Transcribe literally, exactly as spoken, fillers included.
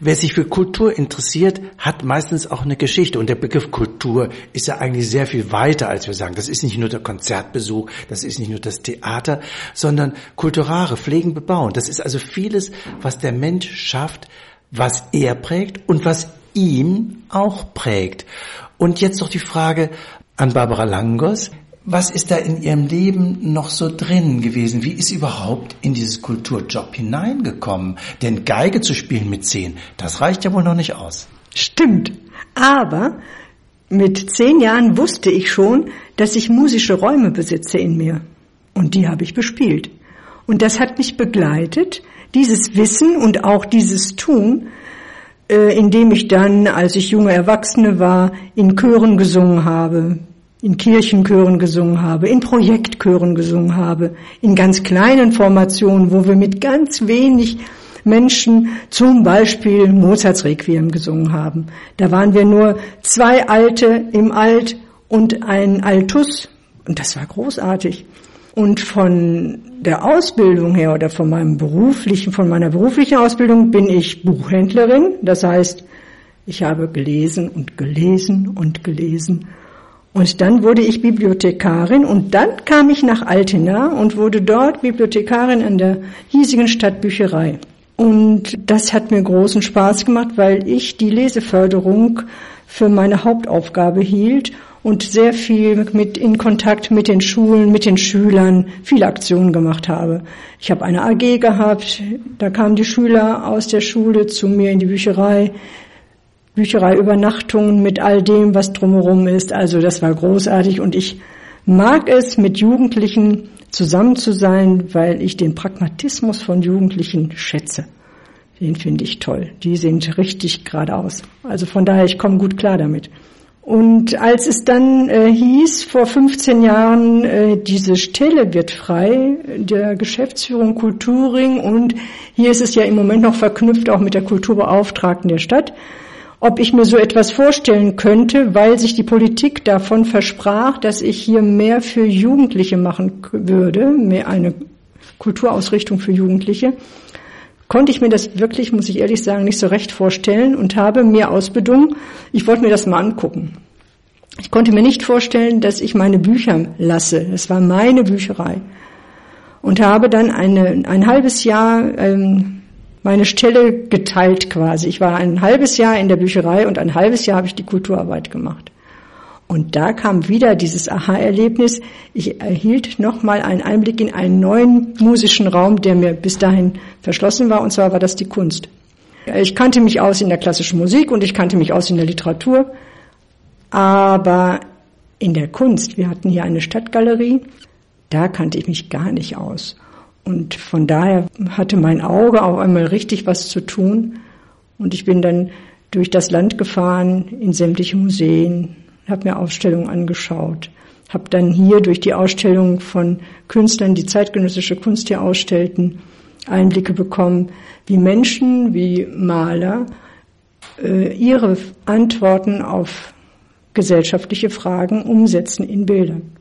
Wer sich für Kultur interessiert, hat meistens auch eine Geschichte. Und der Begriff Kultur ist ja eigentlich sehr viel weiter, als wir sagen. Das ist nicht nur der Konzertbesuch, das ist nicht nur das Theater, sondern kulturare, pflegen, bebauen. Das ist also vieles, was der Mensch schafft, was er prägt und was ihn auch prägt. Und jetzt noch die Frage an Barbara Langos. Was ist da in Ihrem Leben noch so drin gewesen? Wie ist sie überhaupt in dieses Kulturjob hineingekommen? Denn Geige zu spielen mit zehn, das reicht ja wohl noch nicht aus. Stimmt. Aber mit zehn Jahren wusste ich schon, dass ich musische Räume besitze in mir. Und die habe ich bespielt. Und das hat mich begleitet, dieses Wissen und auch dieses Tun, äh, indem ich dann, als ich junge Erwachsene war, in Chören gesungen habe, in Kirchenchören gesungen habe, in Projektchören gesungen habe, in ganz kleinen Formationen, wo wir mit ganz wenig Menschen zum Beispiel Mozarts Requiem gesungen haben. Da waren wir nur zwei Alte im Alt und ein Altus und das war großartig. Und von der Ausbildung her oder von meinem beruflichen, von meiner beruflichen Ausbildung bin ich Buchhändlerin. Das heißt, ich habe gelesen und gelesen und gelesen. Und dann wurde ich Bibliothekarin und dann kam ich nach Altena und wurde dort Bibliothekarin an der hiesigen Stadtbücherei. Und das hat mir großen Spaß gemacht, weil ich die Leseförderung für meine Hauptaufgabe hielt und sehr viel mit in Kontakt mit den Schulen, mit den Schülern, viele Aktionen gemacht habe. Ich habe eine A G gehabt, da kamen die Schüler aus der Schule zu mir in die Bücherei, Büchereiübernachtungen mit all dem, was drumherum ist. Also das war großartig und ich mag es, mit Jugendlichen zusammen zu sein, weil ich den Pragmatismus von Jugendlichen schätze. Den finde ich toll. Die sind richtig geradeaus. Also von daher, ich komme gut klar damit. Und als es dann äh, hieß, vor fünfzehn Jahren, äh, diese Stelle wird frei, der Geschäftsführung Kulturring, und hier ist es ja im Moment noch verknüpft auch mit der Kulturbeauftragten der Stadt, ob ich mir so etwas vorstellen könnte, weil sich die Politik davon versprach, dass ich hier mehr für Jugendliche machen würde, mehr eine Kulturausrichtung für Jugendliche, konnte ich mir das wirklich, muss ich ehrlich sagen, nicht so recht vorstellen und habe mir ausbedungen, ich wollte mir das mal angucken. Ich konnte mir nicht vorstellen, dass ich meine Bücher lasse. Das war meine Bücherei. Und habe dann eine, ein halbes Jahr ähm, meine Stelle geteilt quasi. Ich war ein halbes Jahr in der Bücherei und ein halbes Jahr habe ich die Kulturarbeit gemacht. Und da kam wieder dieses Aha-Erlebnis. Ich erhielt nochmal einen Einblick in einen neuen musischen Raum, der mir bis dahin verschlossen war, und zwar war das die Kunst. Ich kannte mich aus in der klassischen Musik und ich kannte mich aus in der Literatur, aber in der Kunst, wir hatten hier eine Stadtgalerie, da kannte ich mich gar nicht aus. Und von daher hatte mein Auge auf einmal richtig was zu tun. Und ich bin dann durch das Land gefahren, in sämtliche Museen, habe mir Ausstellungen angeschaut, habe dann hier durch die Ausstellung von Künstlern, die zeitgenössische Kunst hier ausstellten, Einblicke bekommen, wie Menschen, wie Maler äh, ihre Antworten auf gesellschaftliche Fragen umsetzen in Bildern.